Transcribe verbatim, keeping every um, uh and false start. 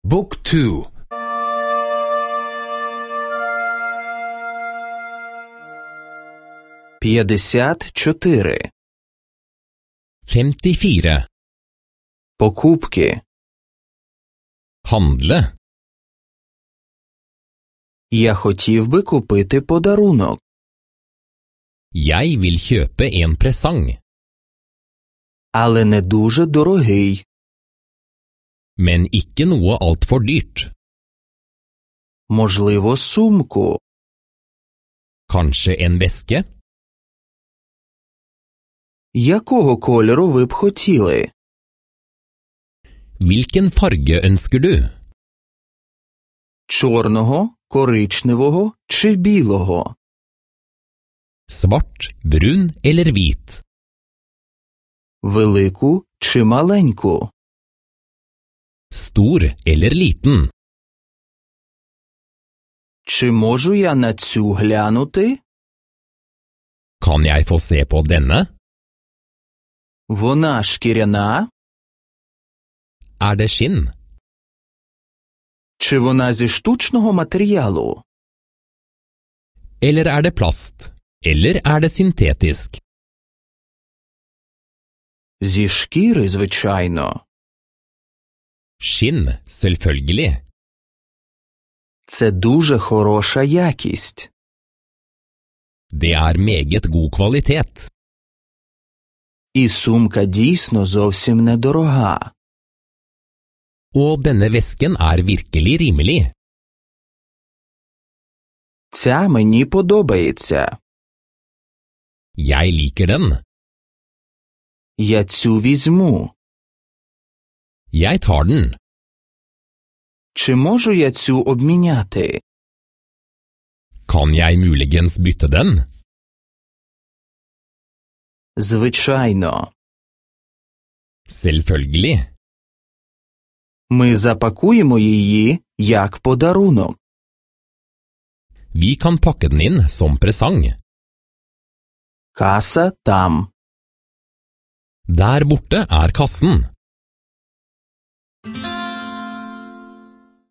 บุ๊กทูп'ятдесят чотири femtiofyra покупки handle. Я хотів би купити подарунок. Jeg vil kjøpe en presang, Але не дуже дорогий. men ikke noe alt for dyrt. Можливо, сумку. Kanskje en veske? Якого кольору ви б хотіли? Hvilken farge ønsker du? Чорного, коричневого чи білого? Svart, brun eller hvit? Велику чи маленьку? Stor eller liten? Чи можу я на цю глянути? Kan jeg få se på denne? Вона шкіряна? Er det skinn? Чи вона зі штучного матеріалу? Eller er det plast? Eller er det syntetisk? Зі шкіри, звичайно. Skinn, selvfølgelig. Це дуже хороша якість. Det er meget god kvalitet. І сумка дійсно зовсім недорога. Og denne vesken er virkelig rimelig. Ця мені подобається. Jeg liker den. Я цю візьму. Jeg tar den. Чи можу я цю обміняти? Kan jeg muligens bytte den? Звичайно. Selvfølgelig. Ми запакуємо її як подарунок. Vi kan pakke den inn som presang. Каса там. Der borte er kassen.